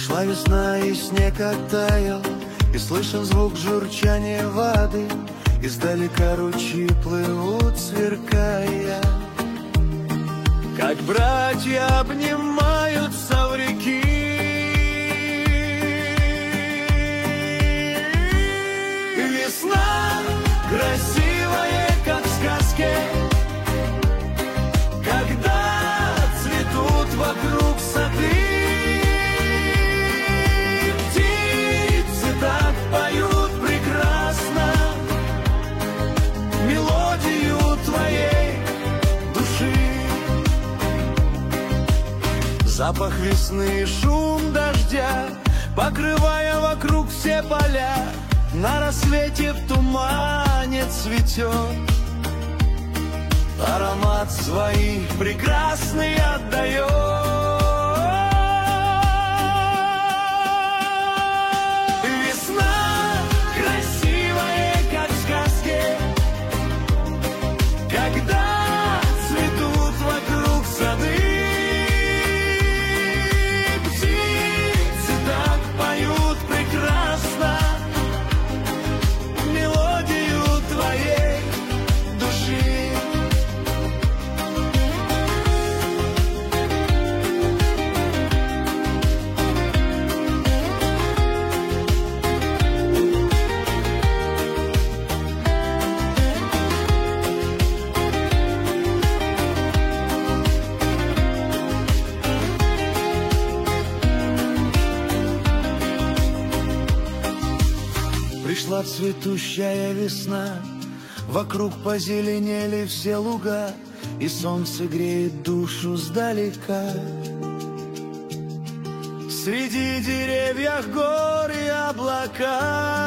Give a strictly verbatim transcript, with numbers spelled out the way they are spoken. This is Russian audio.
Пришла весна, и снег оттаял, и слышен звук журчания воды. Издалека ручьи плывут, сверкая, как братья обнимаются в реке. Весна красивая, как в сказке, когда цветут вокруг сады. Птицы так поют прекрасно мелодию твоей души. Запах весны и шум дождя, покрывая вокруг все поля, на рассвете в тумане цветет. Аромат своих прекрасный отдает. Весна красивая, как в сказке, когда цветут вокруг сады. Птицы так поют прекрасно мелодию твоей души. Пришла цветущая весна, вокруг позеленели все луга, и солнце греет душу сдалека. Среди деревьев гор и облака.